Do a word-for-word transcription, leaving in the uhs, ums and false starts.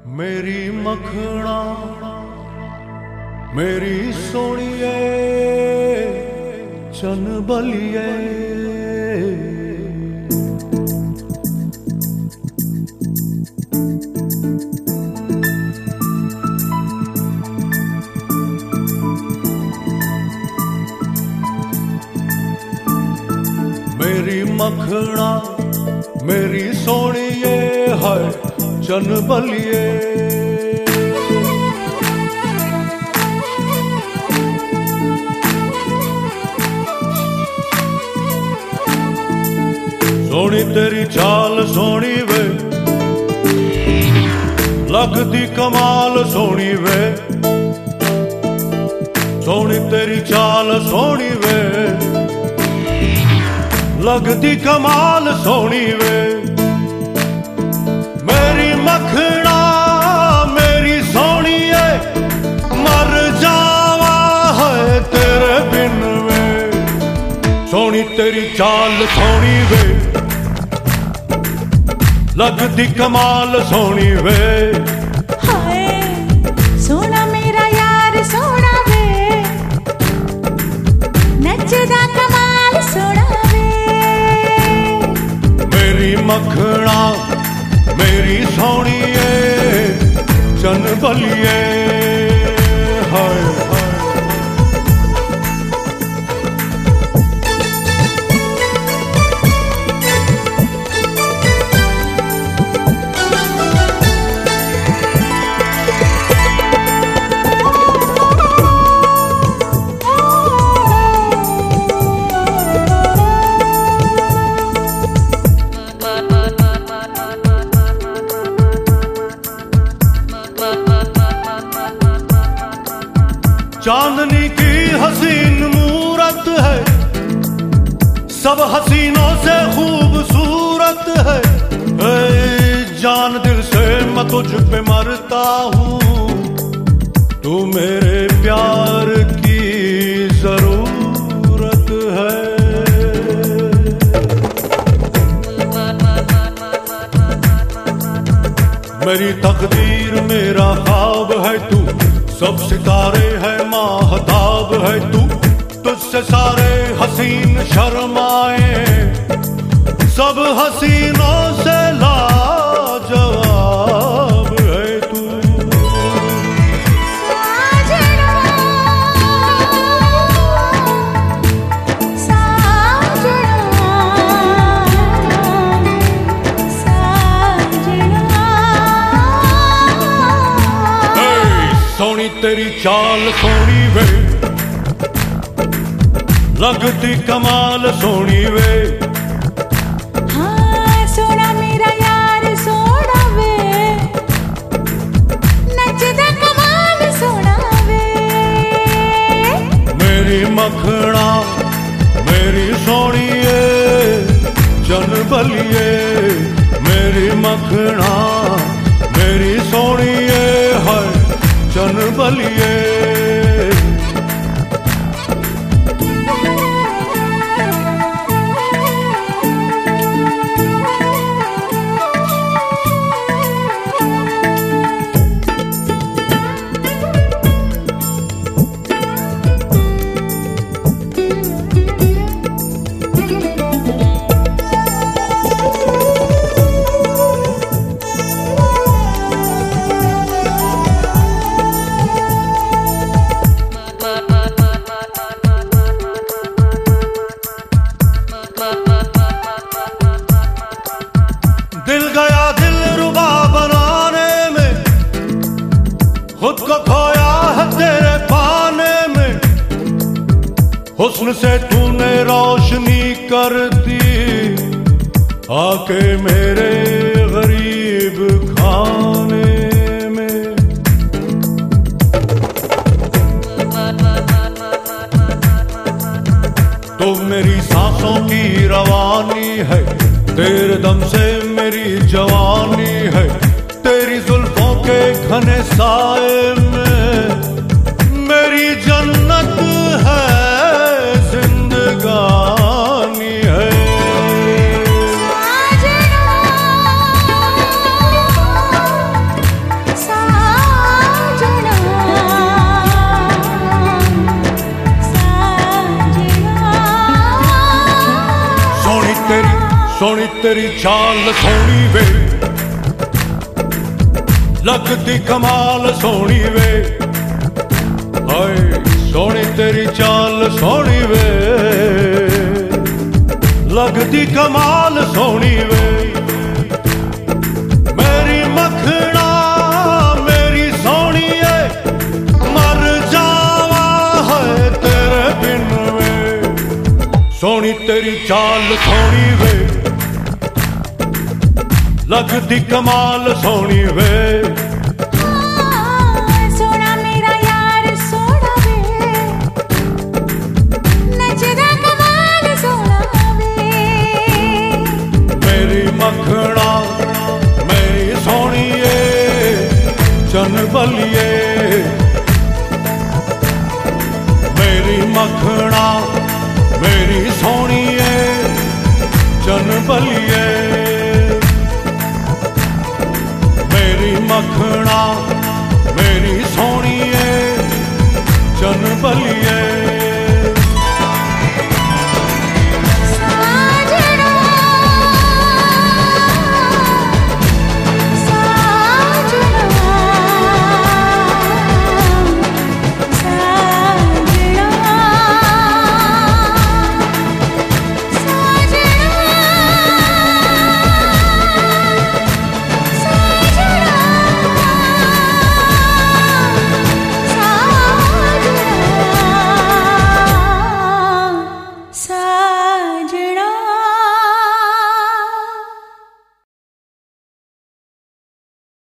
मेरी मखना मेरी सोनिए चन बलिए मेरी मखना मेरी सोनिए है चन बलिए सोनी तेरी चाल सोनी वे लगदी कमाल सोनी वे सोनी तेरी चाल सोनी वे लगदी कमाल सोनी वे मेरी मखना मेरी सोनिए मर जावा है तेरे बिन वे सोनी तेरी चाल सोनी वे लगदी कमाल सोनी वे हाय सोना मेरा यार सोना वे नचदा कमाल सोना वे मेरी मखना मेरी सोनिए चन बलिए हाय हाय चांदनी की हसीन मूरत है सब हसीनों से खूबसूरत है ए, जान दिल से मैं तुझ पे मरता हूँ तू मेरे प्यार की जरूरत है मेरी तकदीर मेरा ख्वाब है तू सब सितारे है माहताब है तू तुझसे सारे हसीन शर्माए सब हसीनों से लाजवाब है तू सोनी तेरी चाल सोनी वे लगती कमाल सोनी वे हाँ सोना मेरा यार सोना वे नचदा कमाल सोना वे मेरी मखना मेरी सोनिए चन बलिए मेरी मखना मेरी सोनिए है चन बलिए दिल गया दिल रुबा बनाने में खुद को खोया है तेरे पाने में हुस्न से तूने रोशनी कर दी आके मेरे गरीब खाने में तो मेरी सांसों की रवानी है तेरे दम से मेरी जवानी है तेरी जुल्फों के घने साए में मेरी जन्नत है जिंदगानी है साजना सोनी तेरी चाल सोनी वे, लगती कमाल सोनी वे, हाय सोनी तेरी चाल सोनी वे, लगती कमाल सोनी वे। मेरी मखना मेरी सोनी है, मर जावा है तेरे बिन वे। सोनी तेरी चाल सोनी वे, लगती कमाल सोनी वे। सोना मेरा यार सोना वे, नचदा कमाल सोना वे। मेरी मखना मेरी सोनिए चन बलिए, मेरी मखना मेरी सोनिए चन बलिए, मेरी मखना मेरी सोनिए चन बलिए।